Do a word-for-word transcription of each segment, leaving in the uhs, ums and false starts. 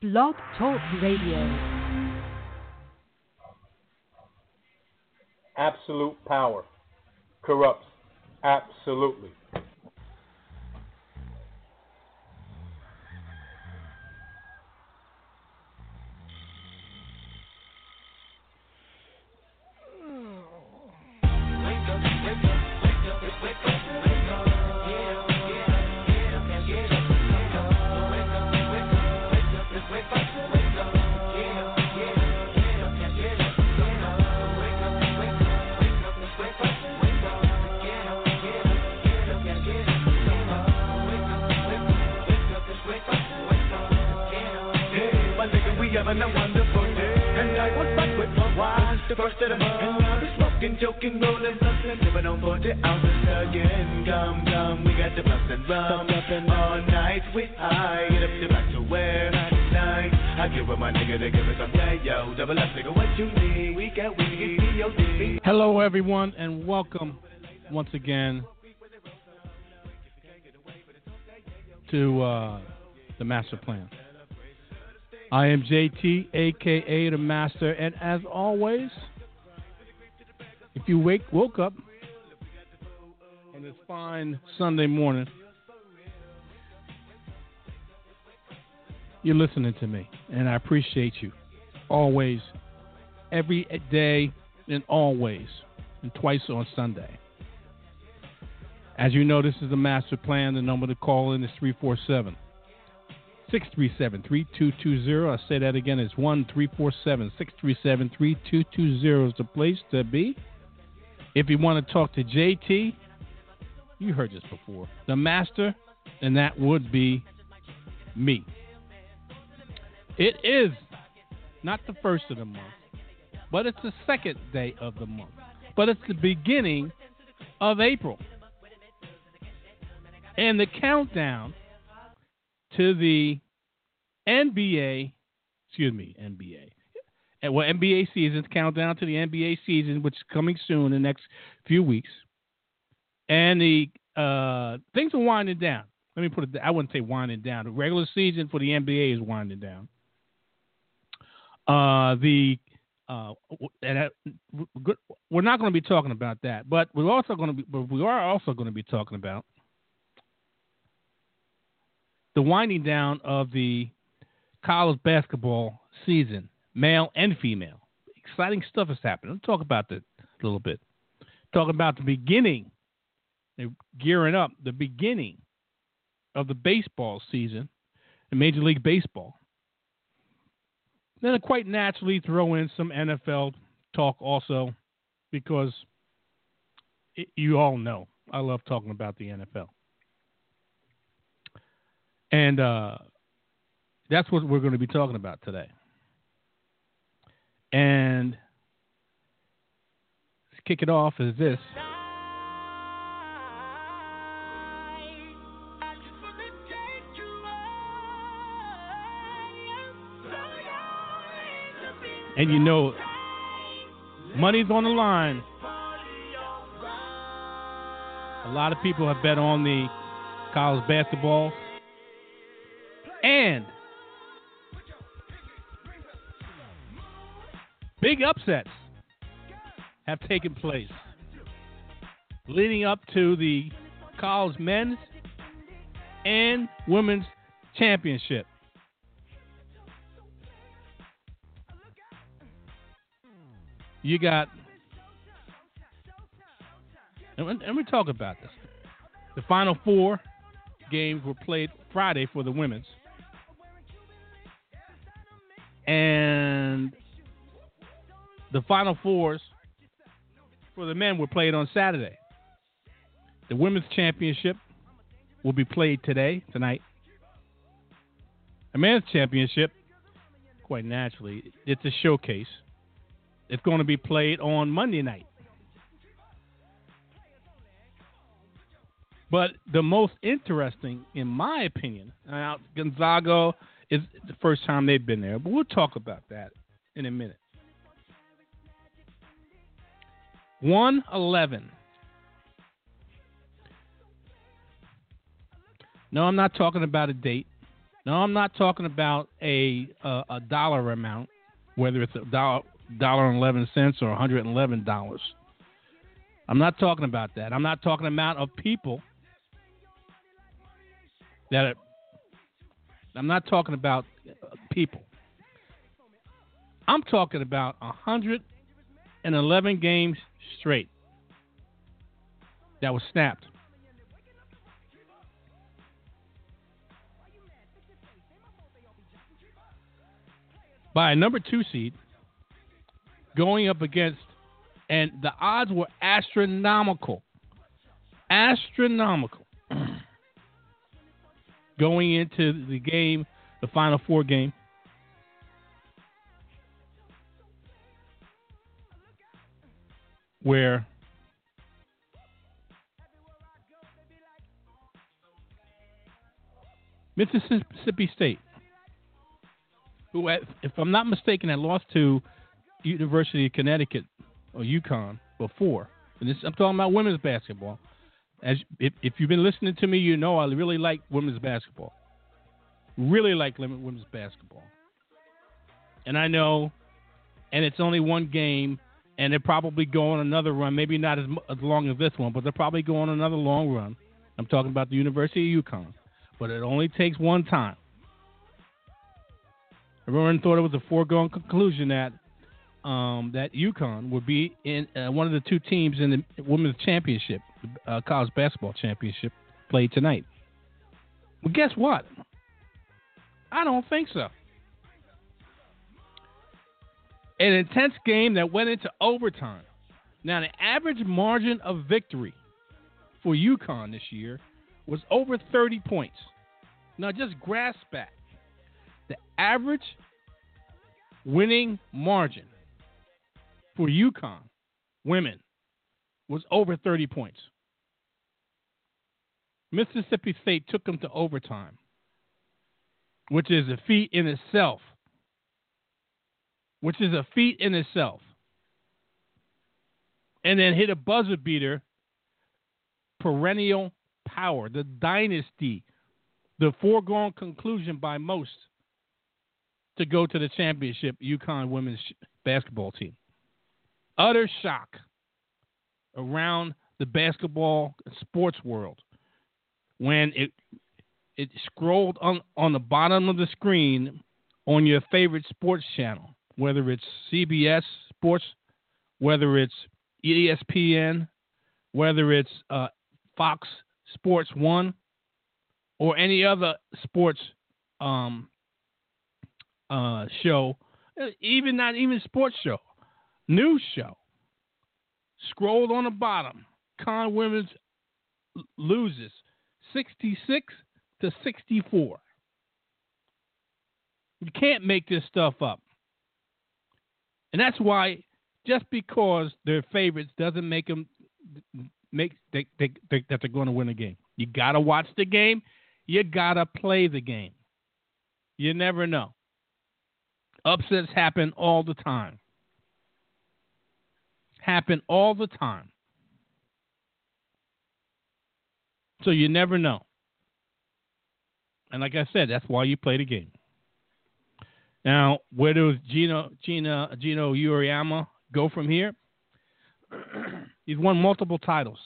Blog Talk Radio. Absolute power corrupts absolutely. having a wonderful day. And I was back with my wife, the first of the month. And now we're smoking, joking, rolling, bustling, sipping on forty ounces again. Come, come, we got the bust and rum. All night we high, get up the back to where night. I give with my nigga to give us some yeah, yo. Double up, nigga, what you need? We got weed, P O D. Hello, everyone, and welcome once again to uh, the Master Plan. I am J T, a k a. The Master, and as always, if you wake woke up on this fine Sunday morning, you're listening to me, and I appreciate you always, every day, and always, and twice on Sunday. As you know, this is the Master Plan. The number to call in is three four seven, six three seven, three two two zero. I say that again. It's one three four seven, six three seven, three two two zero is the place to be. If you want to talk to J T, you heard this before, the Master, and that would be me. It is not the first of the month, but it's the second day of the month. But it's the beginning of April. And the countdown to the N B A, excuse me, N B A, well, N B A seasons, countdown to the N B A season, which is coming soon in the next few weeks. And the uh, things are winding down. Let me put it, I wouldn't say winding down. The regular season for the N B A is winding down. Uh, the uh, and uh, we're not going to be talking about that, but we're also going to be, but we are also going to be talking about the winding down of the college basketball season, male and female. Exciting stuff is happening. Let's talk about that a little bit. Talk about the beginning, they're gearing up, the beginning of the baseball season in Major League Baseball. Then I quite naturally throw in some N F L talk also, because it, you all know I love talking about the N F L. And uh, that's what we're going to be talking about today. And let's kick it off as this. And you know, money's on the line. A lot of people have bet on the college basketball. And big upsets have taken place leading up to the college men's and women's championship. You got, and, and we talk about this. The Final Four games were played Friday for the women's. And the Final Fours for the men were played on Saturday. The women's championship will be played today, tonight. The men's championship, quite naturally, it's a showcase. It's going to be played on Monday night. But the most interesting, in my opinion, now Gonzaga is the first time they've been there, but we'll talk about that in a minute. one eleven. No, I'm not talking about a date. No, I'm not talking about a a, a dollar amount, whether it's a dollar dollar and eleven cents or one hundred and eleven dollars. I'm not talking about that. I'm not talking amount of people that. Are, I'm not talking about people. I'm talking about one hundred eleven games straight that was snapped. By a number two seed going up against, and the odds were astronomical. Astronomical. Going into the game, the Final Four game. Where Mississippi State, who, if I'm not mistaken, had lost to University of Connecticut or UConn before. And this, I'm talking about women's basketball. As if, if you've been listening to me, you know I really like women's basketball. Really like women's basketball. And I know, and it's only one game, and they're probably going another run. Maybe not as, as long as this one, but they're probably going another long run. I'm talking about the University of UConn. But it only takes one time. Everyone thought it was a foregone conclusion that um, that UConn would be in uh, one of the two teams in the women's championship, uh, college basketball championship, played tonight. Well, guess what? I don't think so. An intense game that went into overtime. Now, the average margin of victory for UConn this year was over thirty points. Now, just grasp that. The average winning margin for UConn women was over thirty points. Mississippi State took them to overtime, which is a feat in itself. Which is a feat in itself. And then hit a buzzer beater, perennial power, the dynasty, the foregone conclusion by most to go to the championship, UConn women's basketball team. Utter shock around the basketball sports world when it it scrolled on, on the bottom of the screen on your favorite sports channel, whether it's C B S Sports, whether it's E S P N, whether it's uh, Fox Sports One, or any other sports um, uh, show, even not even sports show, news show. Scrolled on the bottom. Con Women's loses sixty-six to sixty-four. You can't make this stuff up. And that's why just because they're favorites doesn't make them make they, they, they, that they're going to win a game. You got to watch the game. You got to play the game. You never know. Upsets happen all the time. Happen all the time. So you never know. And like I said, that's why you play the game. Now, where does Gino Gina Gino Uriyama go from here? He's won multiple titles.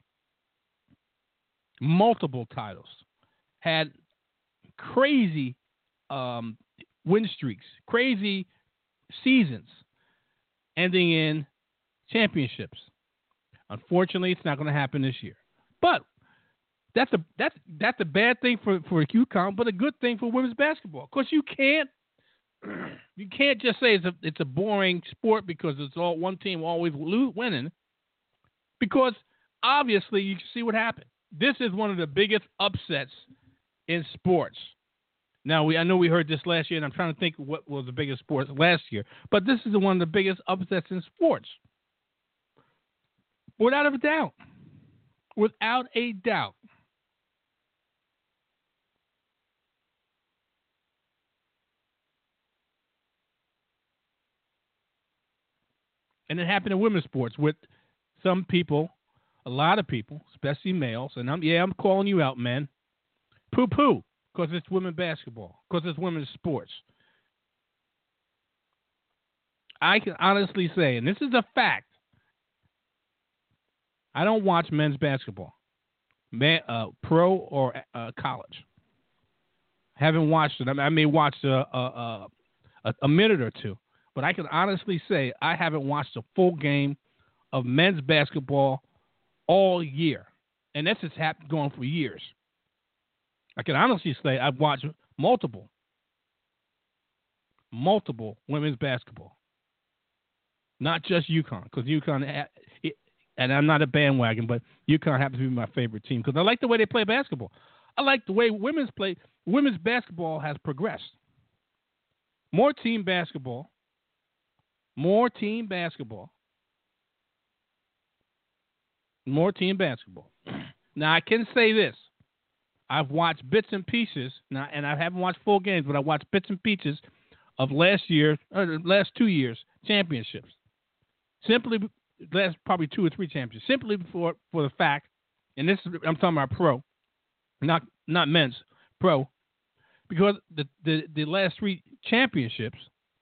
Multiple titles. Had crazy um, win streaks, crazy seasons, ending in championships. Unfortunately, it's not going to happen this year. But that's a that's that's a bad thing for for UConn, but a good thing for women's basketball. Of course, you can't you can't just say it's a it's a boring sport because it's all one team always lo- winning. Because obviously, you can see what happened. This is one of the biggest upsets in sports. Now, we I know we heard this last year, and I'm trying to think what was the biggest sport last year. But this is one of the biggest upsets in sports. Without a doubt. Without a doubt. And it happened in women's sports with some people, a lot of people, especially males, and I'm yeah, I'm calling you out, men, poo-poo because it's women's basketball, because it's women's sports. I can honestly say, and this is a fact, I don't watch men's basketball, man, uh, pro or uh, college. Haven't watched it. I, mean, I may watch a, a, a, a minute or two, but I can honestly say I haven't watched a full game of men's basketball all year, and this has happened going for years. I can honestly say I've watched multiple, multiple women's basketball, not just UConn, because UConn, and I'm not a bandwagon, but UConn happens to be my favorite team because I like the way they play basketball. I like the way women's play. Women's basketball has progressed. More team basketball. More team basketball. More team basketball. Now, I can say this. I've watched bits and pieces, now, and I haven't watched full games, but I watched bits and pieces of last year, or last two years, championships. Simply, last probably two or three championships. Simply for, for the fact, and this is, I'm talking about pro, not not men's, pro, because the, the, the last three championships,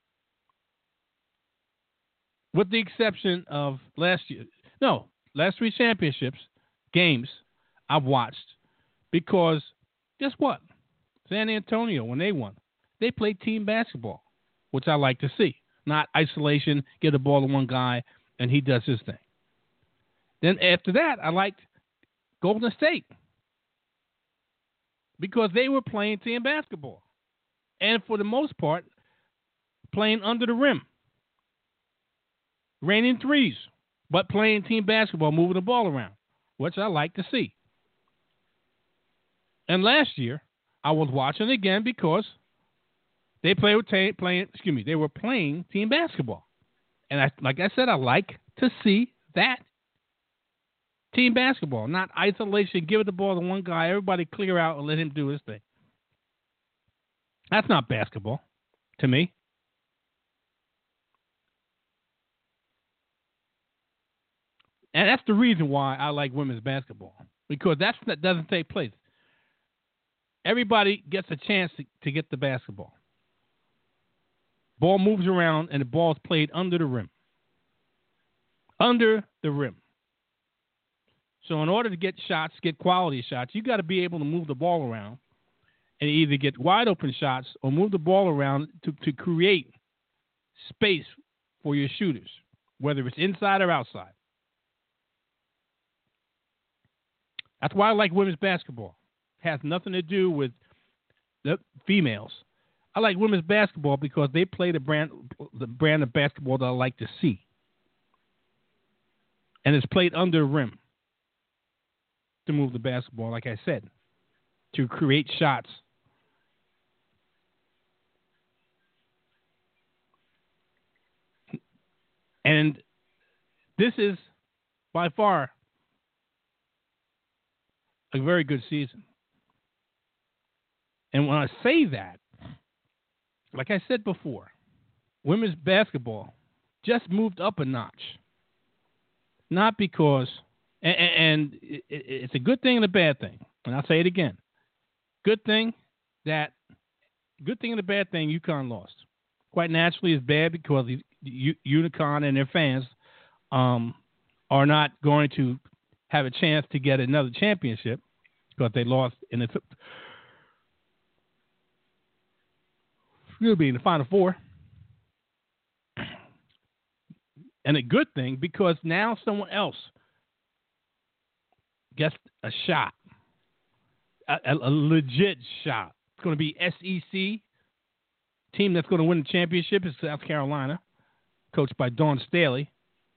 with the exception of last year, no, last three championships, games, I've watched because guess what? San Antonio, when they won, they played team basketball, which I like to see. Not isolation, get the ball to one guy, and he does his thing. Then after that, I liked Golden State because they were playing team basketball. And for the most part, playing under the rim. Raining threes, but playing team basketball, moving the ball around, which I like to see. And last year, I was watching again because they play with ta- playing. Excuse me, they were playing team basketball, and I, like I said, I like to see that team basketball, not isolation. Give it the ball to one guy, everybody clear out and let him do his thing. That's not basketball to me. And that's the reason why I like women's basketball, because that's, that doesn't take place. Everybody gets a chance to, to get the basketball. Ball moves around, and the ball is played under the rim. Under the rim. So in order to get shots, get quality shots, you got to be able to move the ball around and either get wide open shots or move the ball around to, to create space for your shooters, whether it's inside or outside. That's why I like women's basketball. It has nothing to do with the females. I like women's basketball because they play the brand the brand of basketball that I like to see. And it's played under the rim to move the basketball, like I said, to create shots. And this is by far a very good season. And when I say that, like I said before, women's basketball just moved up a notch. Not because, and, and it, it's a good thing and a bad thing. And I'll say it again. Good thing that, good thing and a bad thing, UConn lost. Quite naturally, it's bad because UConn and their fans um, are not going to have a chance to get another championship because they lost in the t- excuse me, in the Final Four. And a good thing because now someone else gets a shot, a, a, a legit shot. It's going to be S E C. Team that's going to win the championship is South Carolina, coached by Dawn Staley.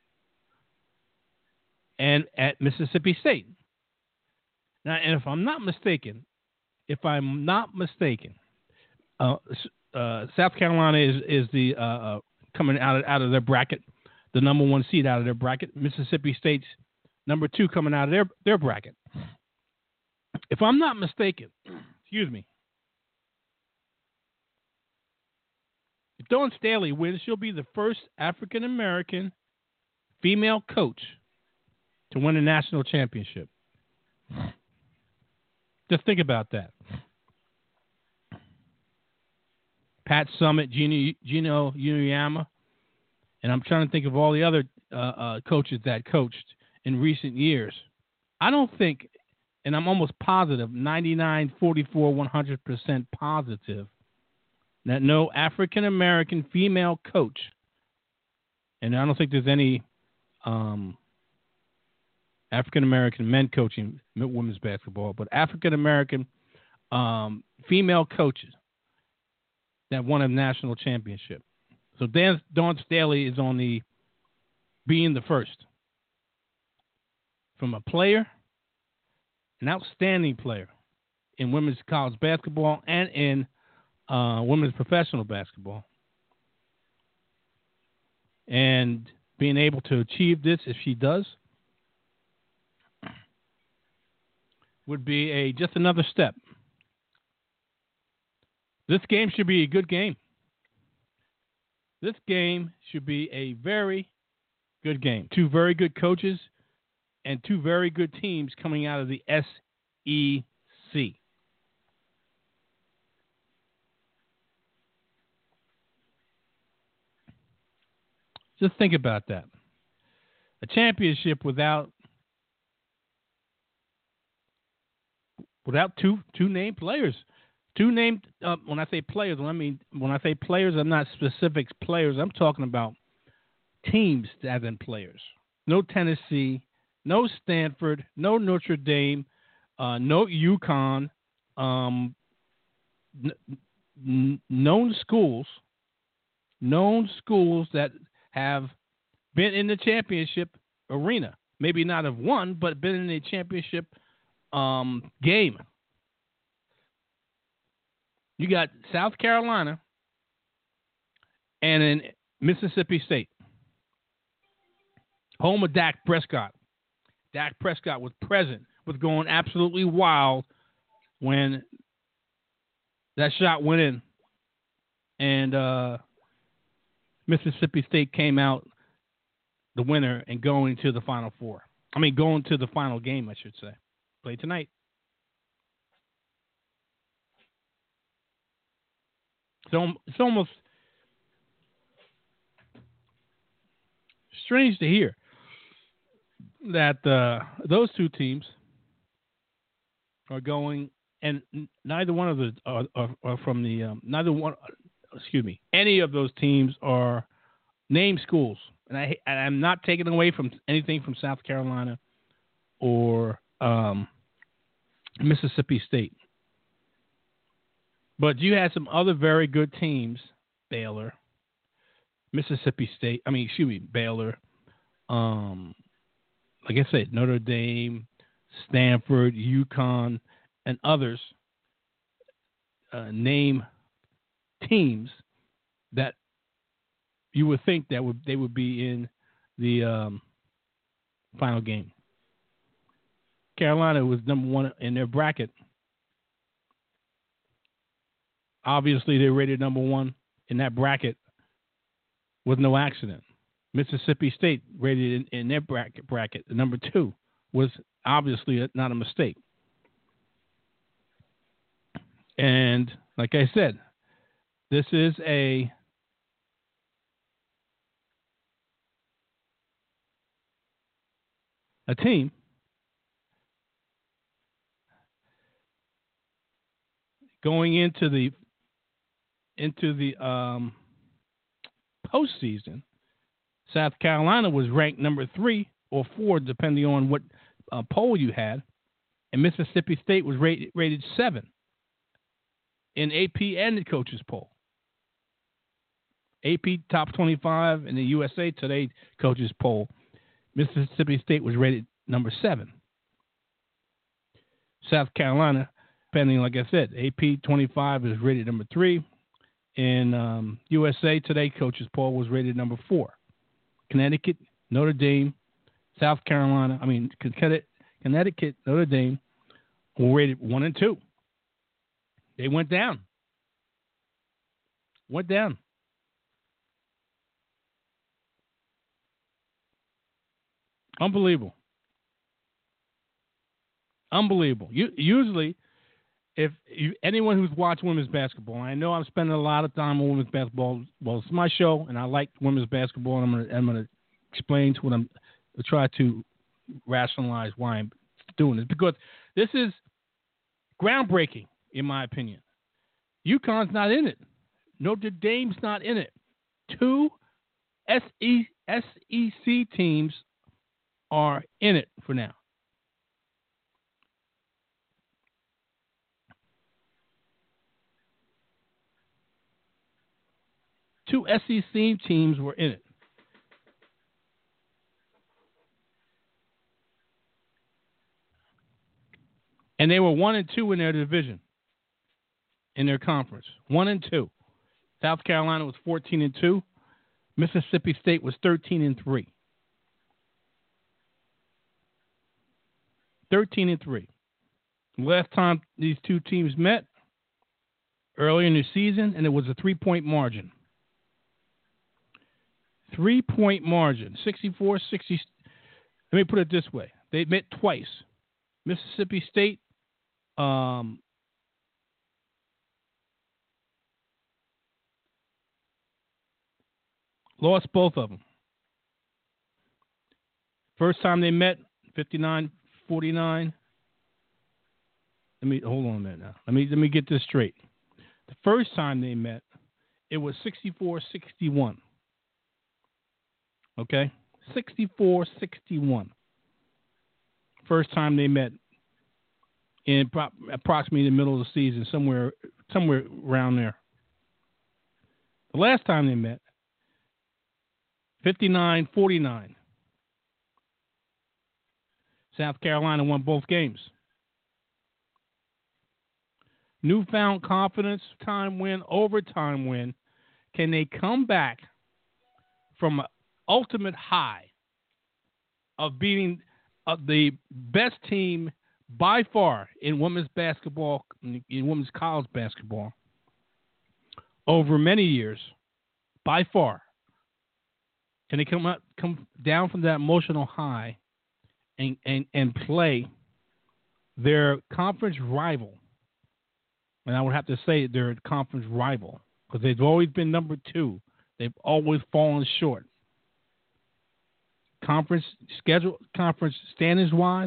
And at Mississippi State. Now, and if I'm not mistaken, if I'm not mistaken, uh, uh, South Carolina is is the uh, uh, coming out of out of their bracket, the number one seed out of their bracket. Mississippi State's number two coming out of their their bracket. If I'm not mistaken, excuse me, if Dawn Staley wins, she'll be the first African American female coach to win a national championship. Just think about that. Pat Summitt, Gino, Gino Uyama, and I'm trying to think of all the other uh, uh, coaches that coached in recent years. I don't think, and I'm almost positive, ninety-nine, forty-four, one hundred percent positive, that no African-American female coach, and I don't think there's any um, African-American men coaching women's basketball, but African-American um, female coaches that won a national championship. So Dan, Dawn Staley is on the being the first. From a player, an outstanding player in women's college basketball and in uh, women's professional basketball. And being able to achieve this, if she does, would be a just another step. This game should be a good game. This game should be a very good game. Two very good coaches and two very good teams coming out of the S E C. Just think about that. A championship without without two two named players. Two named, uh, when I say players, I mean, when I say players, I'm not specific players. I'm talking about teams as in players. No Tennessee, no Stanford, no Notre Dame, uh, no UConn, um, n- n- known schools, known schools that have been in the championship arena. Maybe not have won, but been in the championship um, game. You got South Carolina and in Mississippi State, home of Dak Prescott. Dak Prescott was present, was going absolutely wild when that shot went in, and uh, Mississippi State came out the winner and going to the Final Four. I mean, going to the final game, I should say. Play tonight. So it's almost strange to hear that uh, those two teams are going, and neither one of the are, are, are from the um, neither one. Excuse me. Any of those teams are named schools, and I and I'm not taking away from anything from South Carolina or um, Mississippi State. But you had some other very good teams, Baylor, Mississippi State, I mean, excuse me, Baylor, um, like I said, Notre Dame, Stanford, UConn, and others uh, name teams that you would think that would they would be in the um, final game. Carolina was number one in their bracket. Obviously, they rated number one in that bracket with no accident. Mississippi State rated in, in their bracket, bracket, number two, was obviously not a mistake. And like I said, this is a a team going into the into the um, postseason. South Carolina was ranked number three or four, depending on what uh, poll you had, and Mississippi State was rated, rated seven in A P and the coaches poll. A P top twenty-five and the U S A Today coaches poll. Mississippi State was rated number seven. South Carolina, depending, like I said, A P twenty-five is rated number three. In um, U S A Today coaches poll was rated number four. Connecticut, Notre Dame, South Carolina, I mean, Connecticut, Notre Dame were rated one and two. They went down. Went down. Unbelievable. Unbelievable. You, usually, if you, anyone who's watched women's basketball, and I know I'm spending a lot of time on women's basketball. Well, it's my show, and I like women's basketball, and I'm gonna I'm gonna explain to what I'm try to rationalize why I'm doing this, because this is groundbreaking in my opinion. UConn's not in it. Notre Dame's not in it. Two S E C teams are in it for now. Two S E C teams were in it. And they were one and two in their division, in their conference. One and two. South Carolina was fourteen and two. Mississippi State was thirteen and three. Thirteen and three. Last time these two teams met, early in the season, and it was a three-point margin. Three-point margin, sixty-four sixty. Let me put it this way. They met twice. Mississippi State um, lost both of them. First time they met, fifty-nine forty-nine. Let me hold on a minute now. Let me let me get this straight. The first time they met, it was sixty-four sixty-one. Okay? sixty-four sixty-one. First time they met in pro- approximately the middle of the season, somewhere somewhere around there. The last time they met, fifty-nine forty-nine. South Carolina won both games. Newfound confidence, time win, overtime win. Can they come back from an ultimate high of beating uh, the best team by far in women's basketball, in women's college basketball, over many years, by far? Can they come up, come down from that emotional high and, and, and play their conference rival? And I would have to say they're a conference rival because they've always been number two. They've always fallen short. Conference schedule, conference standings wise,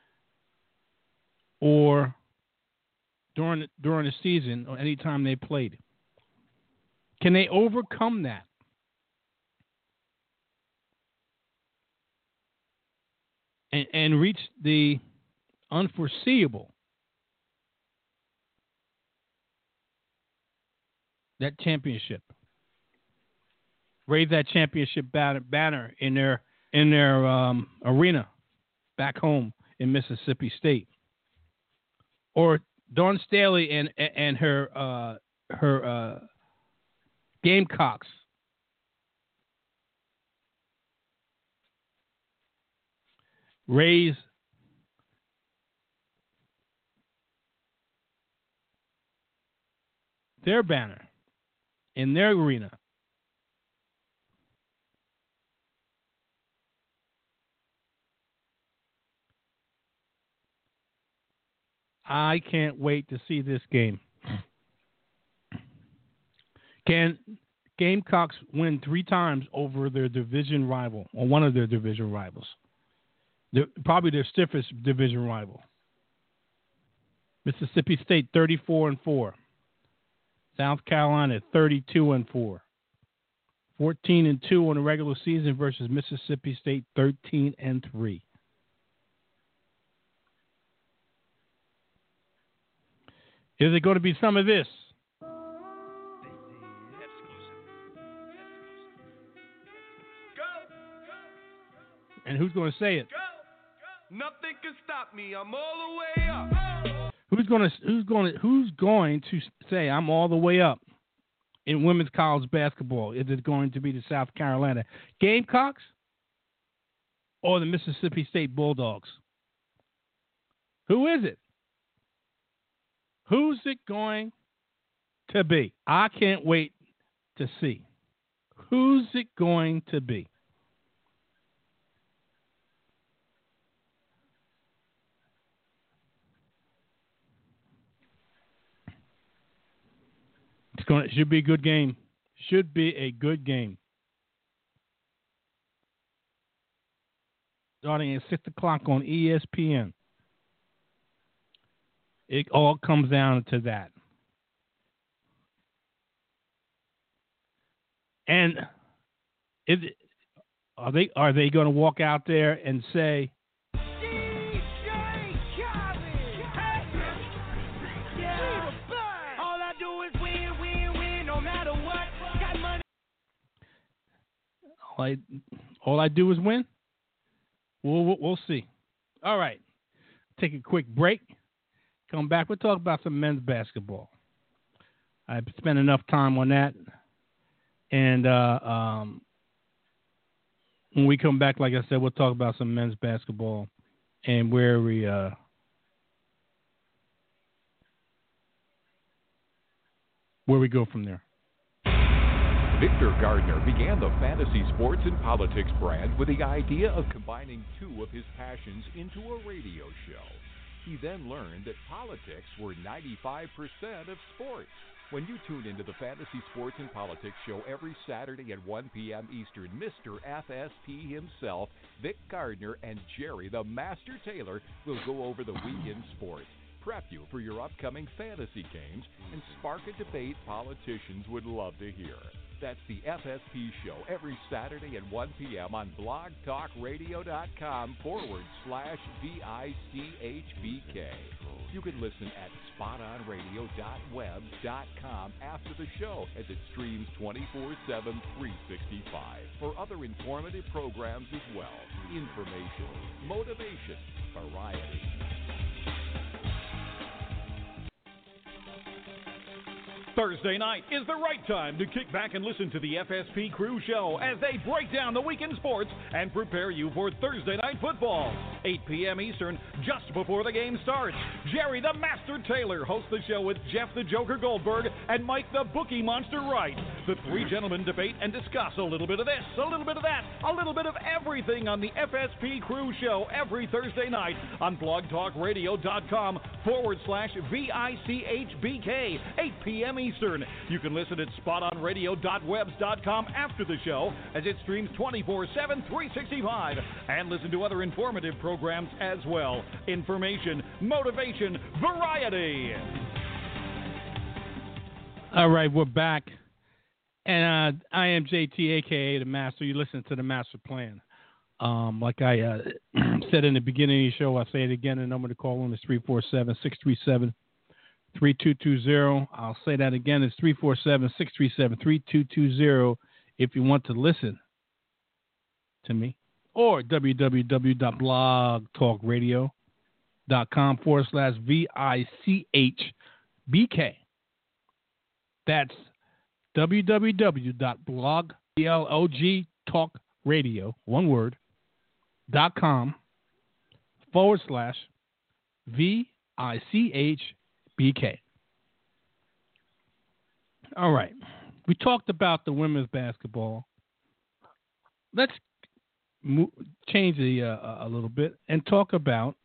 or during the, during the season or any time they played. Can they overcome that? And, and reach the unforeseeable? That championship. Raise that championship banner, banner in their in their um, arena back home in Mississippi State. Or Dawn Staley and and her uh, her uh, Gamecocks raise their banner in their arena. I can't wait to see this game. Can Gamecocks win three times over their division rival, or one of their division rivals? They're probably their stiffest division rival. Mississippi State thirty-four and four. South Carolina thirty-two and four. fourteen and two on the regular season versus Mississippi State thirteen and three. Is it going to be some of this? And who's going to say it? Nothing can stop me. I'm all the way up. Who's going to who's going to who's going to say I'm all the way up in women's college basketball? Is it going to be the South Carolina Gamecocks or the Mississippi State Bulldogs? Who is it? Who's it going to be? I can't wait to see. Who's it going to be? going. Should be a good game. Should be a good game. Starting at six o'clock on E S P N. It all comes down to that. And is it, are they are they going to walk out there and say, all I, all I do is win? We'll, we'll, we'll see. All right. Take a quick break. Come back. We'll talk about some men's basketball. I've spent enough time on that. And uh, um, when we come back, like I said, we'll talk about some men's basketball and where we uh, where we go from there. Victor Gardner began the Fantasy Sports and Politics brand with the idea of combining two of his passions into a radio show. He then learned that politics were ninety-five percent of sports. When you tune into the Fantasy Sports and Politics show every Saturday at one p.m. Eastern, Mister F S P himself, Vic Gardner, and Jerry the Master Taylor will go over the week in sports, prep you for your upcoming fantasy games, and spark a debate politicians would love to hear. That's the F S P show every Saturday at one p.m. on blogtalkradio.com forward slash V I C H B K. You can listen at spot on radio dot webs dot com after the show as it streams twenty-four seven, three sixty-five for other informative programs as well. Information, motivation, variety. Thursday night is the right time to kick back and listen to the F S P Crew Show as they break down the week in sports and prepare you for Thursday night football. eight p.m. Eastern, just before the game starts. Jerry the Master Taylor hosts the show with Jeff the Joker Goldberg and Mike the Bookie Monster Wright. The three gentlemen debate and discuss a little bit of this, a little bit of that, a little bit of everything on the F S P Crew Show every Thursday night on blogtalkradio.com forward slash V I C H B K, eight p.m. Eastern. You can listen at spot on radio dot webs dot com after the show as it streams twenty-four seven, three sixty-five, and listen to other informative programs as well. Information, motivation, variety. All right, we're back. And uh, I am J T, a k a. The Master. You listen to the Master Plan. Um, like I uh, said in the beginning of the show, I'll say it again. The number to call on is three four seven, six three seven, three two two zero. I'll say that again. It's three four seven, six three seven, three two two zero if you want to listen to me. Or www.blogtalkradio.com forward slash V I C H B K. That's www.blogtalkradio, one word, dot com forward slash V I C H B K. All right. We talked about the women's basketball. Let's move, change the uh, a little bit and talk about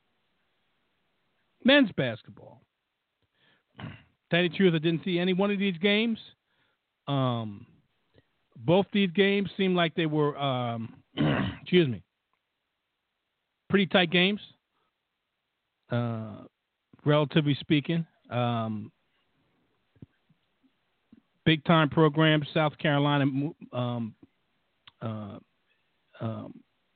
men's basketball. Tell you the truth, I didn't see any one of these games. Um, both these games seemed like they were, um, excuse me, pretty tight games, uh, relatively speaking. Um, big time program, South Carolina. Um, uh, um,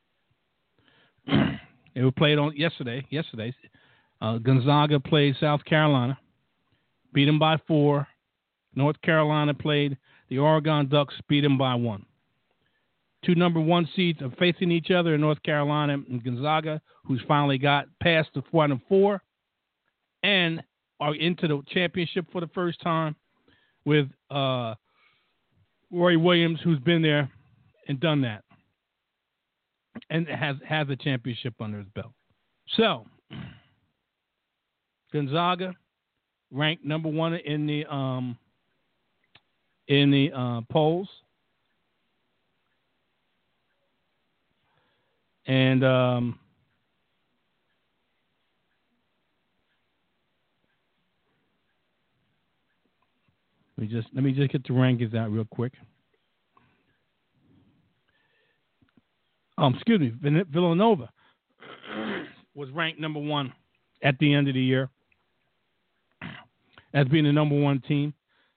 they were played on yesterday. Yesterday, uh, Gonzaga played South Carolina, beat them by four. North Carolina played the Oregon Ducks, beat them by one. Two number one seeds are facing each other in North Carolina and Gonzaga, who's finally got past the one and four and are into the championship for the first time with uh, Roy Williams, who's been there and done that and has has a championship under his belt. So Gonzaga ranked number one in the um, in the uh, polls, and um, Let me just let me just get the rankings out real quick. Um, excuse me, Villanova was ranked number one at the end of the year as being the number one team,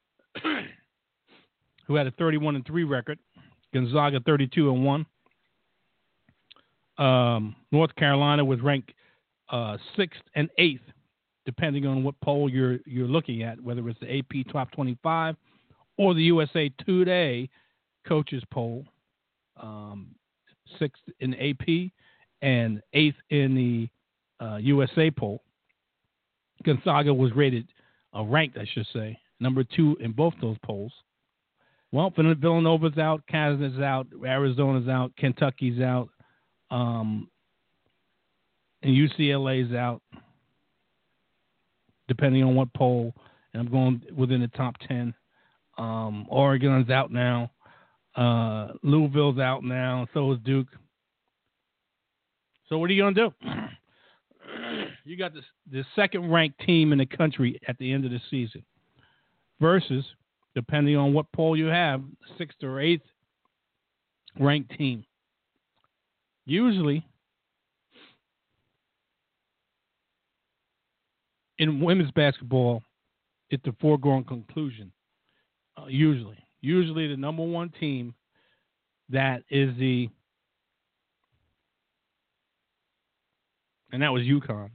who had a thirty-one and three record. Gonzaga thirty-two and one. Um, North Carolina was ranked uh, sixth and eighth, depending on what poll you're you're looking at, whether it's the A P Top twenty-five or the U S A Today Coaches Poll. Um, sixth in the A P and eighth in the uh, U S A poll. Gonzaga was rated, uh, ranked, I should say, number two in both those polls. Well, Villanova's out, Kansas is out, Arizona's out, Kentucky's out, um, and U C L A's out, depending on what poll. And I'm going within the top ten. Um, Oregon's out now. Uh, Louisville's out now. So is Duke. So what are you going to do? You got this, the second-ranked team in the country at the end of the season versus, depending on what poll you have, sixth or eighth ranked team. Usually, in women's basketball, it's a foregone conclusion. Uh, usually. Usually the number one team that is the, and that was UConn,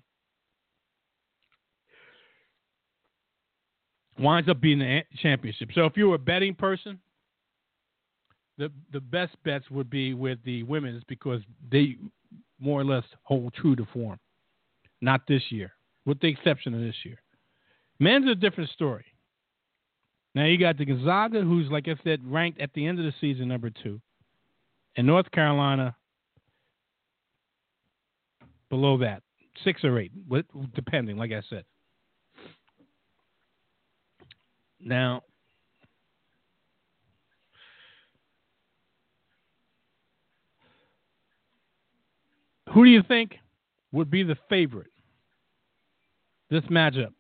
winds up being the championship. So if you were a betting person, the the best bets would be with the women's because they more or less hold true to form. Not this year, with the exception of this year. Men's a different story. Now you got the Gonzaga, who's, like I said, ranked at the end of the season number two, and North Carolina below that, six or eight, depending, like I said. Now, who do you think would be the favorite this matchup?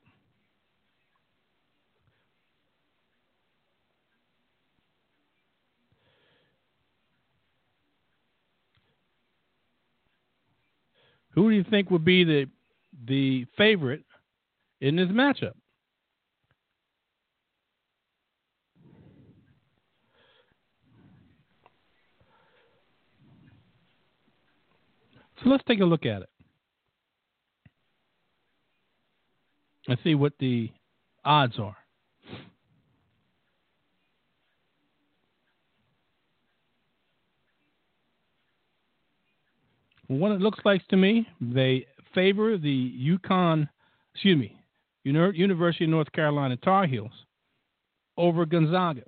Who do you think would be the the favorite in this matchup? So let's take a look at it. Let's see what the odds are. What it looks like to me, they favor the UConn, excuse me, University of North Carolina Tar Heels over Gonzaga.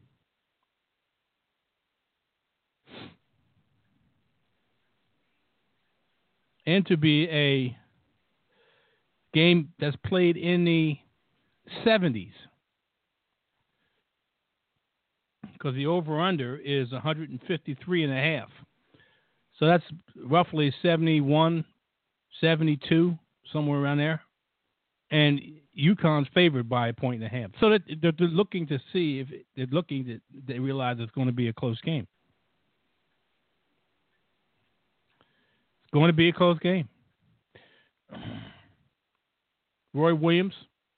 And to be a game that's played in the seventies, because the over-under is one fifty-three and a half. So that's roughly seventy-one, seventy-two, somewhere around there. And UConn's favored by a point and a half. So that they're, they're looking to see if they're looking to they realize it's going to be a close game. It's going to be a close game. Roy Williams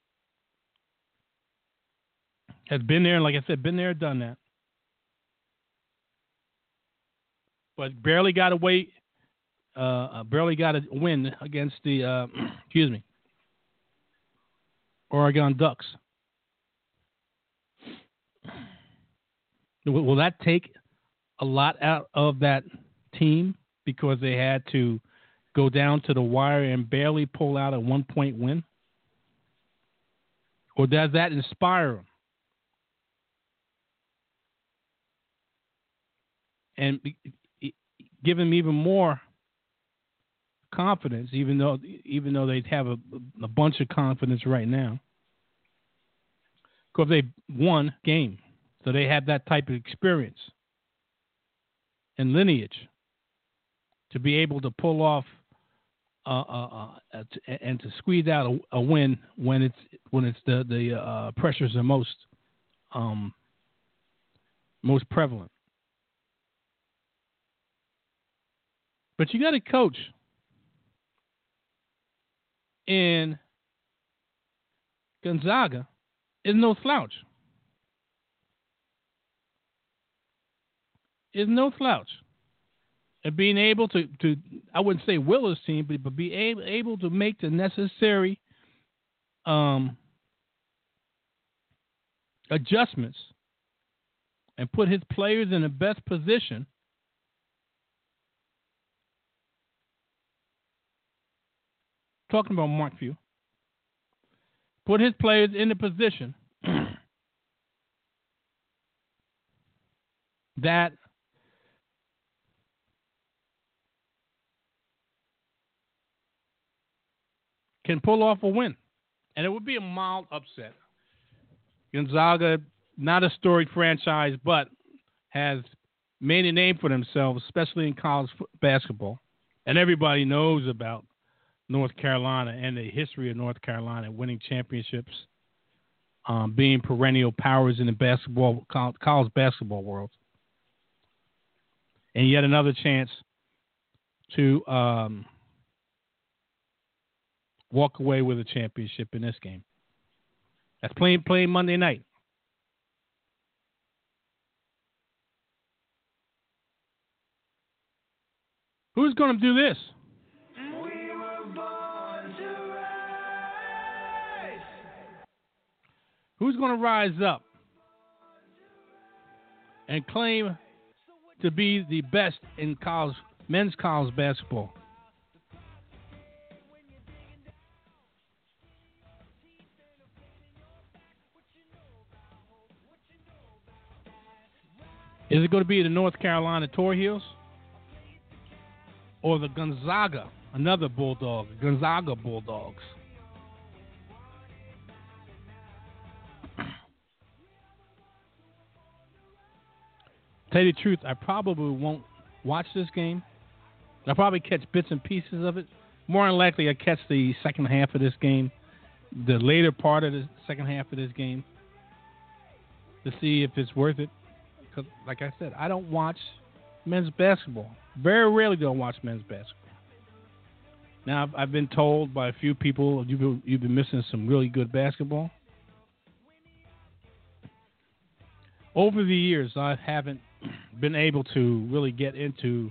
has been there, and like I said, been there, done that. But barely got away, uh, barely got a win against the, uh, excuse me, Oregon Ducks. Will, will that take a lot out of that team because they had to go down to the wire and barely pull out a one-point win? Or does that inspire them? And give them even more confidence, even though even though they have a, a bunch of confidence right now, because they won game, so they have that type of experience and lineage to be able to pull off uh, uh, uh, and to squeeze out a, a win when it's when it's the the uh, pressures are most um, most prevalent. But you got a coach in Gonzaga is no slouch. Is no slouch. And being able to, to, I wouldn't say will his team, but, but be able, able to make the necessary um, adjustments and put his players in the best position talking about Mark Few, put his players in the position that can pull off a win. And it would be a mild upset. Gonzaga, not a storied franchise, but has made a name for themselves, especially in college basketball. And everybody knows about North Carolina and the history of North Carolina winning championships, um, being perennial powers in the basketball college basketball world. And yet another chance to um, walk away with a championship in this game. That's playing playing Monday night. Who's going to do this? We were born to rise. Who's going to rise up and claim to be the best in college, men's college basketball? Is it going to be the North Carolina Tar Heels or the Gonzaga, another Bulldog, Gonzaga Bulldogs? Tell you the truth, I probably won't watch this game. I'll probably catch bits and pieces of it. More than likely, I'll catch the second half of this game, the later part of the second half of this game, to see if it's worth it. Because, like I said, I don't watch men's basketball. Very rarely do I watch men's basketball. Now, I've, I've been told by a few people, you've been, you've been missing some really good basketball. Over the years, I haven't been able to really get into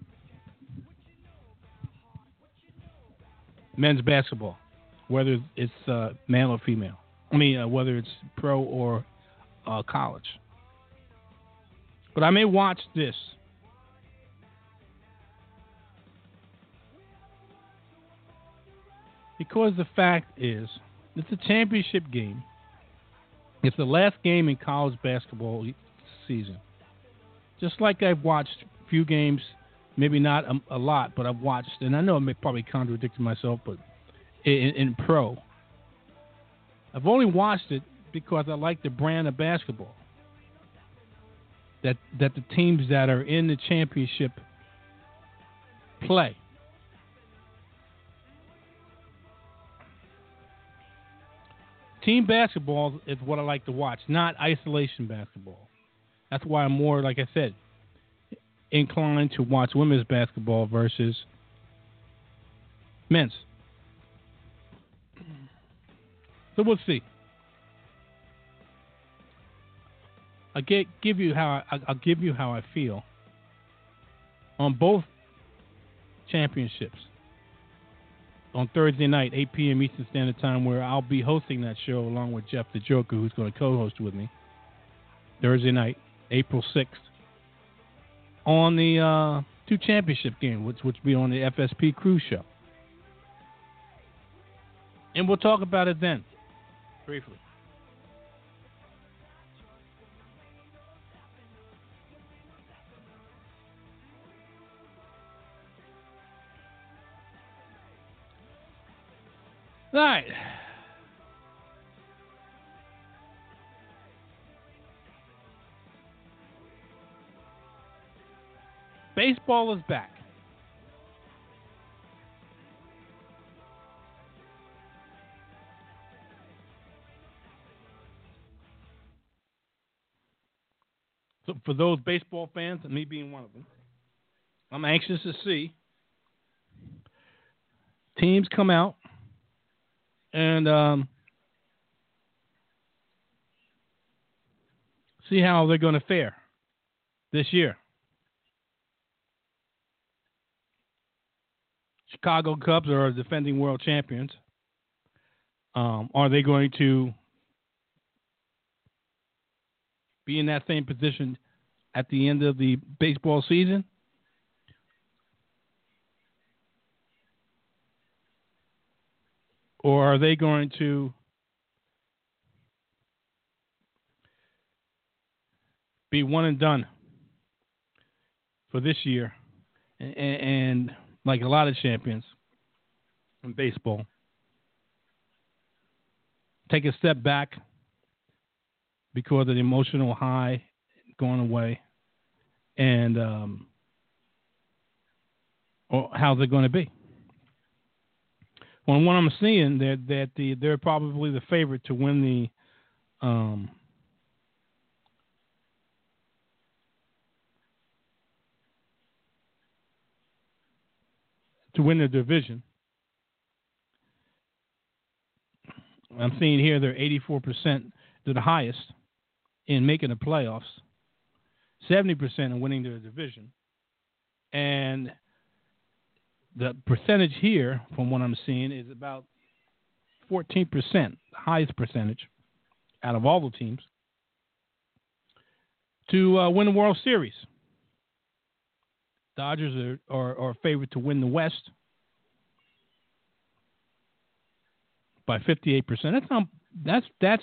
men's basketball, whether it's uh, male or female. I mean, uh, whether it's pro or uh, college. But I may watch this. Because the fact is, it's a championship game. It's the last game in college basketball season. Just like I've watched a few games, maybe not a, a lot, but I've watched, and I know I may probably contradict myself, but in, in pro, I've only watched it because I like the brand of basketball. That that the teams that are in the championship play. Team basketball is what I like to watch, not isolation basketball. That's why I'm more, like I said, inclined to watch women's basketball versus men's. So we'll see. I'll get, give you how I, I'll give you how I feel on both championships on Thursday night, eight p.m. Eastern Standard Time, where I'll be hosting that show along with Jeff the Joker, who's going to co-host with me. Thursday night, April sixth, on the uh, two championship game, which which will be on the F S P Cruise Show, and we'll talk about it then, briefly. All right. Baseball is back. So for those baseball fans, and me being one of them, I'm anxious to see teams come out and um, see how they're going to fare this year. Chicago Cubs are defending world champions. Um, are they going to be in that same position at the end of the baseball season? Or are they going to be one and done for this year? And, and like a lot of champions in baseball, take a step back because of the emotional high going away, and um, or how's it going to be? Well, what I'm seeing that that the they're probably the favorite to win the um, to win the division. I'm seeing here they're eighty-four percent. They're the highest in making the playoffs, seventy percent in winning the division. And the percentage here, from what I'm seeing, is about fourteen percent, the highest percentage out of all the teams, to uh, win the World Series. Dodgers are, are, are favored to win the West by fifty-eight percent. That's not, that's that's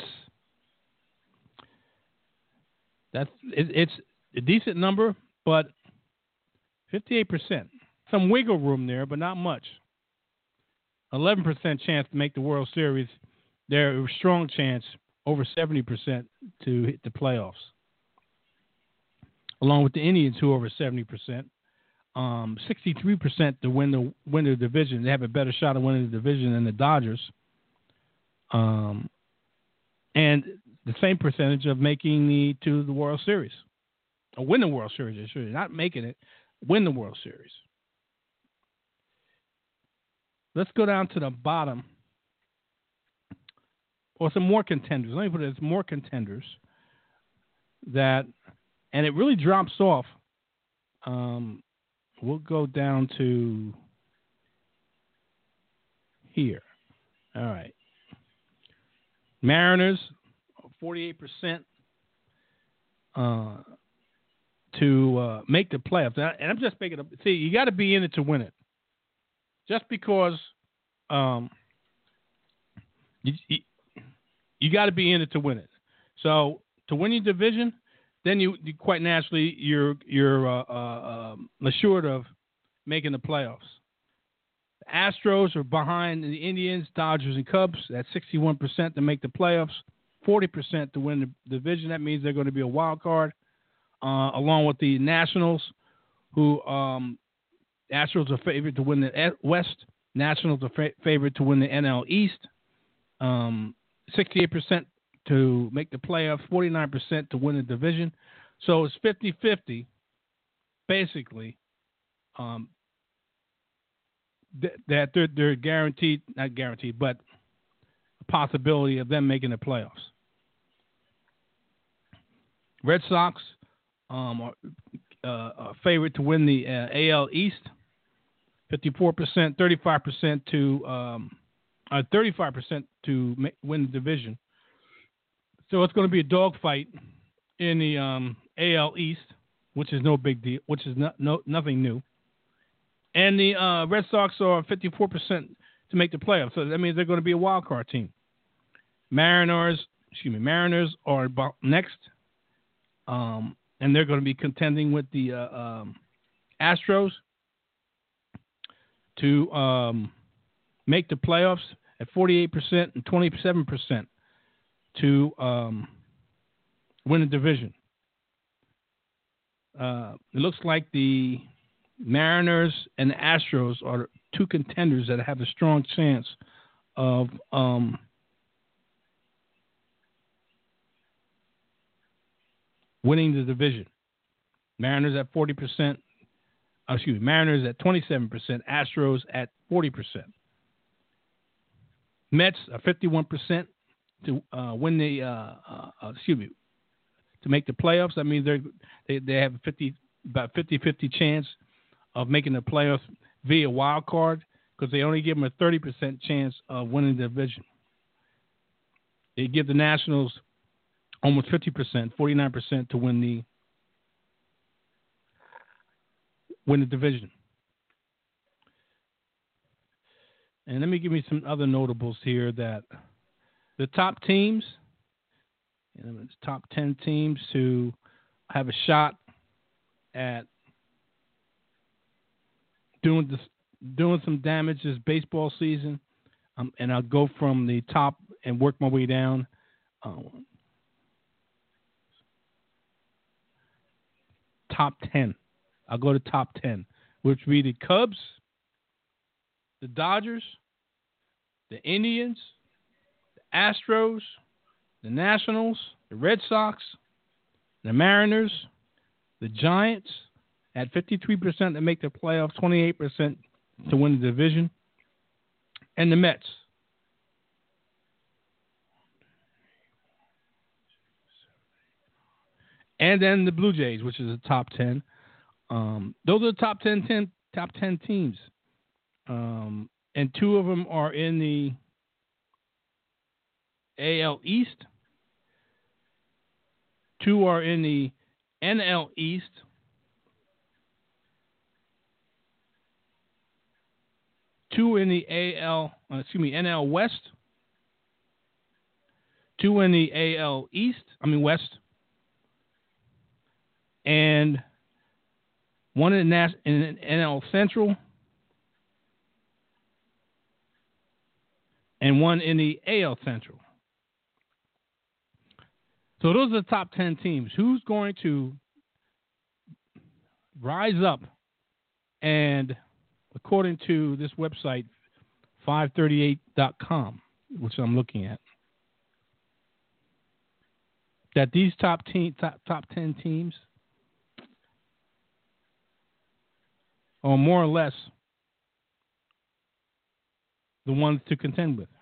that's it, it's a decent number, but fifty-eight percent. Some wiggle room there, but not much. eleven percent chance to make the World Series. There's a strong chance, over seventy percent, to hit the playoffs. Along with the Indians, who are over seventy percent. Um, sixty-three percent to win the win the division. They have a better shot of winning the division than the Dodgers. Um, and the same percentage of making the to the World Series, or win the World Series. I should not making it, win the World Series. Let's go down to the bottom, or some more contenders. Let me put it as more contenders that, and it really drops off. Um, we'll go down to here. All right. Mariners, forty-eight percent uh, to uh, make the playoffs. And I'm just making up. See, you got to be in it to win it. Just because um, you, you, you got to be in it to win it. So to win your division, then you, you quite naturally you're you're uh, uh, um, assured of making the playoffs. The Astros are behind the Indians, Dodgers, and Cubs. That's sixty-one percent to make the playoffs, forty percent to win the division. That means they're going to be a wild card, uh, along with the Nationals, who um, Astros are favored to win the West. Nationals are fa- favored to win the N L East. Um, sixty-eight percent to make the playoffs, forty-nine percent to win the division. So it's fifty-fifty, basically, um, th- that they're, they're guaranteed, not guaranteed, but a possibility of them making the playoffs. Red Sox um, are uh, are favored to win the uh, A L East, fifty-four percent, thirty-five percent to um, uh, thirty-five percent to ma- win the division. So it's going to be a dogfight in the um, A L East, which is no big deal, which is not, no nothing new. And the uh, Red Sox are fifty-four percent to make the playoffs. So that means they're going to be a wild card team. Mariners, excuse me, Mariners are next, um, and they're going to be contending with the uh, um, Astros to um, make the playoffs at forty-eight percent and twenty-seven percent. To um, win the division. Uh, it looks like the Mariners and the Astros are two contenders that have a strong chance of um, winning the division. Mariners at forty percent. Oh, excuse me, Mariners at twenty-seven percent. Astros at forty percent. Mets are fifty-one percent to uh, win the, uh, uh, excuse me, to make the playoffs. I mean, they they they have a fifty about fifty-fifty chance of making the playoffs via wild card because they only give them a thirty percent chance of winning the division. They give the Nationals almost fifty percent, forty-nine percent to win the win the division. And let me give you some other notables here that the top teams, you know, it's top ten teams to have a shot at doing this, doing some damage this baseball season. Um, and I'll go from the top and work my way down. Um, top ten. I'll go to top ten, which would be the Cubs, the Dodgers, the Indians, the Astros, the Nationals, the Red Sox, the Mariners, the Giants at fifty-three percent to make the playoffs, twenty-eight percent to win the division, and the Mets. And then the Blue Jays, which is the top ten. Um, those are the top ten, ten top ten teams, um, and two of them are in the A L East. Two are in the N L East. Two in the A L, uh, excuse me, N L West. Two in the A L East. I mean West. And one in the in N L Central, and one in the A L Central. So those are the top ten teams. Who's going to rise up and, according to this website, five thirty-eight dot com, which I'm looking at, that these top team, top, top ten teams are more or less the ones to contend with.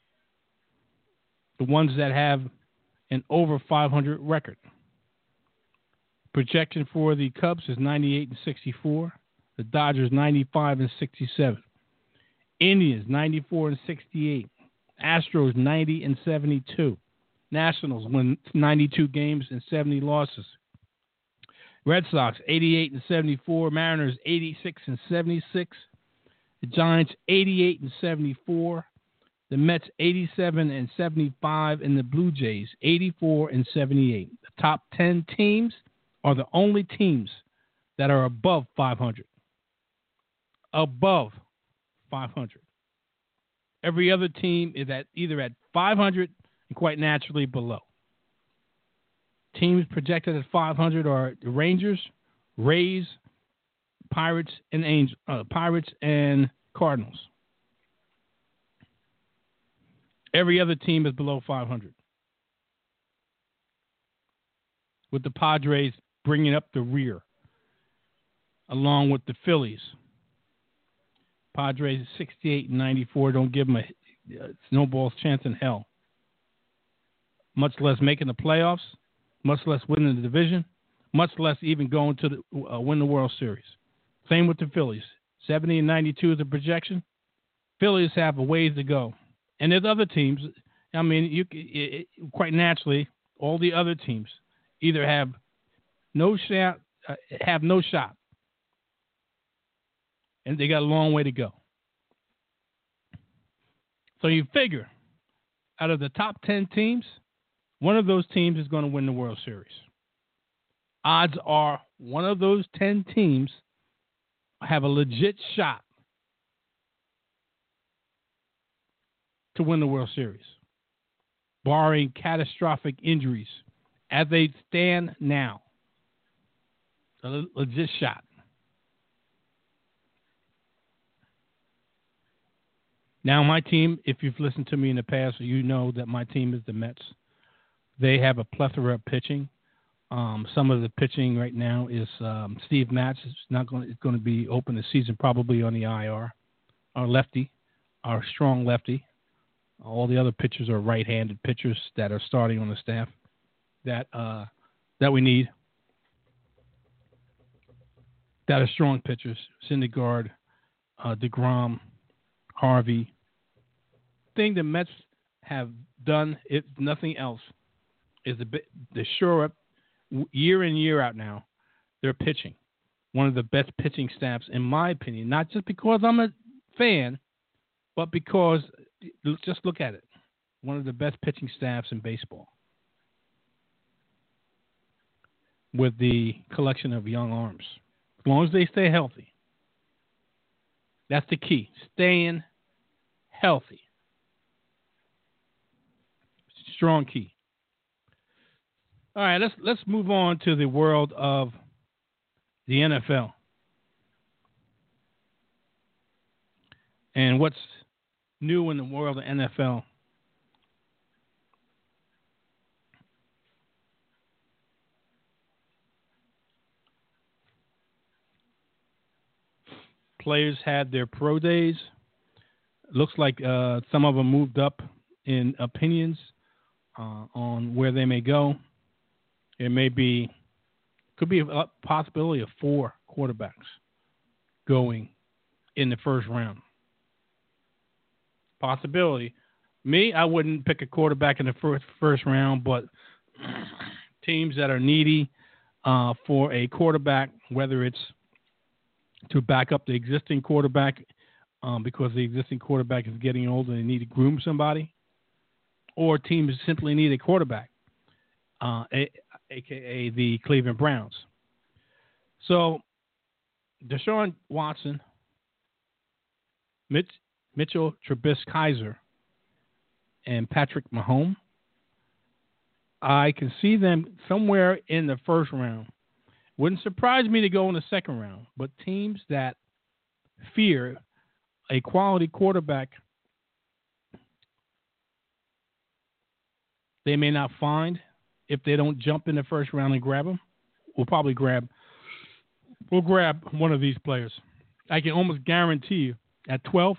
The ones that have an over five hundred record. Projection for the Cubs is ninety-eight and sixty-four. The Dodgers ninety-five and sixty-seven. Indians ninety-four and sixty-eight. Astros ninety and seventy-two. Nationals win ninety-two games and seventy losses. Red Sox eighty-eight and seventy-four. Mariners eighty-six and seventy-six. The Giants eighty-eight and seventy-four. The Mets eighty-seven and seventy-five, and the Blue Jays eighty-four and seventy-eight. The top ten teams are the only teams that are above five hundred. Above five hundred. Every other team is at either at five hundred and quite naturally below. Teams projected at five hundred are the Rangers, Rays, Pirates, and Angel, uh, Pirates and Cardinals. Every other team is below five hundred, with the Padres bringing up the rear, along with the Phillies. Padres sixty-eight and ninety-four. Don't give them a, a snowball's chance in hell. Much less making the playoffs, much less winning the division, much less even going to the, uh, win the World Series. Same with the Phillies. seventy and ninety-two is the projection. Phillies have a ways to go. And there's other teams. I mean, you it, it, quite naturally, all the other teams either have no shot, uh, have no shot, and they got a long way to go. So you figure, out of the top ten teams, one of those teams is going to win the World Series. Odds are one of those ten teams have a legit shot to win the World Series, barring catastrophic injuries as they stand now. A legit shot. Now, my team, if you've listened to me in the past, you know that my team is the Mets. They have a plethora of pitching. Um, some of the pitching right now is um, Steve Matz is not going to, going to be open this season, probably on the I R. Our lefty, our strong lefty. All the other pitchers are right-handed pitchers that are starting on the staff that uh, that we need. That are strong pitchers: Syndergaard, uh, DeGrom, Harvey. Thing the Mets have done, if nothing else, is the the shore up year in year out now. They're pitching one of the best pitching staffs, in my opinion. Not just because I'm a fan, but because just look at it. One of the best pitching staffs in baseball, with the collection of young arms. As long as they stay healthy, that's the key. Staying healthy. Strong key. All right, let's let's move on to the world of the N F L. And what's new in the world of N F L? Players had their pro days. Looks like uh, some of them moved up in opinions uh, on where they may go. It may be, could be a possibility of four quarterbacks going in the first round. Possibility. Me, I wouldn't pick a quarterback in the first first round, but teams that are needy uh, for a quarterback, whether it's to back up the existing quarterback um, because the existing quarterback is getting older and they need to groom somebody, or teams simply need a quarterback. Uh, a, A K A the Cleveland Browns. So, Deshaun Watson, Mitch, Mitchell Trubisky, and Patrick Mahomes, I can see them somewhere in the first round. Wouldn't surprise me to go in the second round, but teams that fear a quality quarterback, they may not find. If they don't jump in the first round and grab them, we'll probably grab we'll grab one of these players. I can almost guarantee you at twelve,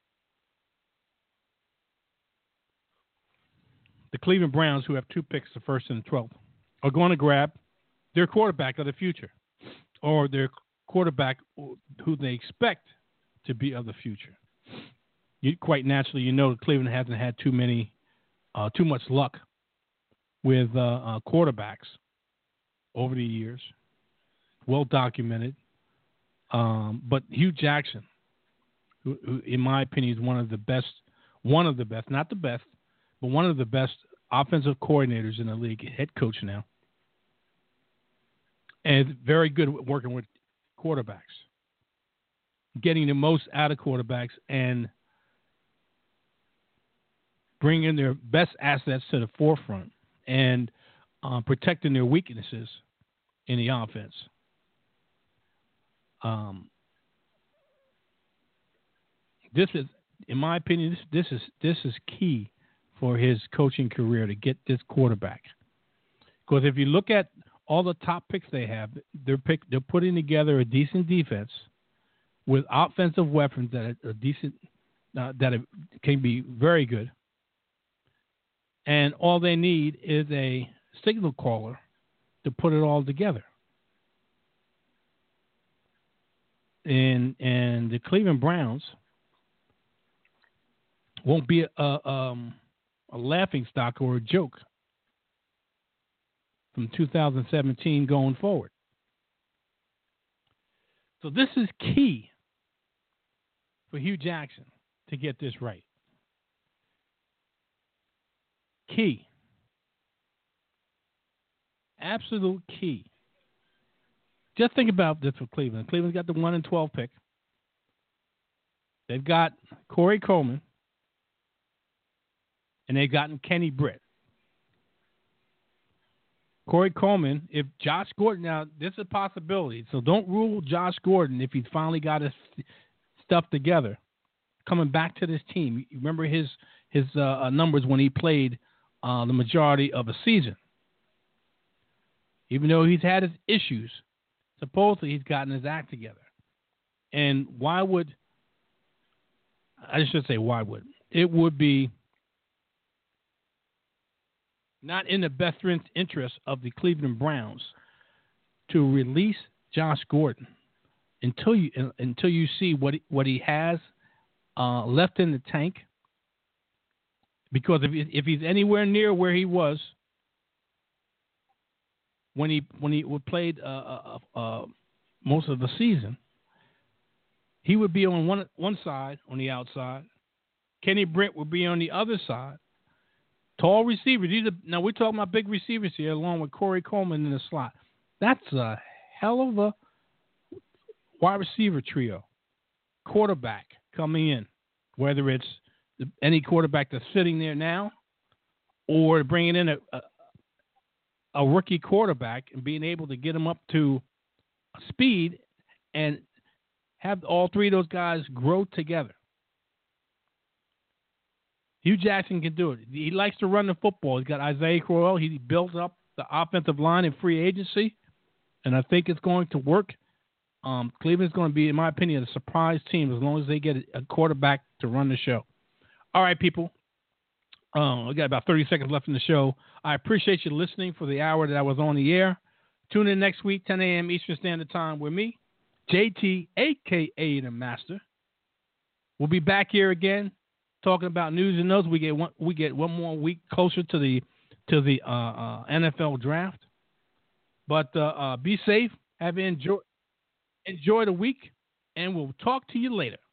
the Cleveland Browns, who have two picks, the first and the twelfth, are going to grab their quarterback of the future, or their quarterback who they expect to be of the future. You, quite naturally, you know Cleveland hasn't had too many, uh, too much luck with uh, uh, quarterbacks over the years, well documented. Um, but Hugh Jackson, who, who, in my opinion, is one of the best, one of the best, not the best, but one of the best offensive coordinators in the league, head coach now, and very good at working with quarterbacks, getting the most out of quarterbacks and bringing their best assets to the forefront and uh, protecting their weaknesses in the offense. Um, this is, in my opinion, this, this is this is key for his coaching career to get this quarterback. Because if you look at all the top picks they have, they're pick, they're putting together a decent defense with offensive weapons that are decent, uh, that are, can be very good. And all they need is a signal caller to put it all together. And and the Cleveland Browns won't be a, um, a laughing stock or a joke from two thousand seventeen going forward. So this is key for Hugh Jackson to get this right. Key. Absolute key. Just think about this for Cleveland. Cleveland's got the one and twelve pick. They've got Corey Coleman, and they've gotten Kenny Britt. Corey Coleman, if Josh Gordon, now this is a possibility, so don't rule Josh Gordon if he's finally got his stuff together, coming back to this team. You remember his his uh, numbers when he played uh, the majority of a season. even though he's had his issues. Supposedly he's gotten his act together. And why would, I should say why would, it would be not in the best interest of the Cleveland Browns to release Josh Gordon until you until you see what what he has uh, left in the tank. Because if he, if he's anywhere near where he was when he when he played uh, uh, uh, most of the season, he would be on one one side on the outside. Kenny Britt would be on the other side. Tall receivers. These are, now we're talking about big receivers here, along with Corey Coleman in the slot. That's a hell of a wide receiver trio. Quarterback coming in, whether it's any quarterback that's sitting there now, or bringing in a, a, a rookie quarterback and being able to get him up to speed and have all three of those guys grow together. Hugh Jackson can do it. He likes to run the football. He's got Isaiah Crowell. He built up the offensive line in free agency, and I think it's going to work. Um, Cleveland's going to be, in my opinion, a surprise team as long as they get a quarterback to run the show. All right, people. Um, we got about thirty seconds left in the show. I appreciate you listening for the hour that I was on the air. Tune in next week, ten a.m. Eastern Standard Time with me, J T, a k a. The Master. We'll be back here again talking about news and notes. We get one, we get one more week closer to the to the uh, uh, N F L draft. But uh, uh, be safe. Have enjoy enjoy the week, and we'll talk to you later.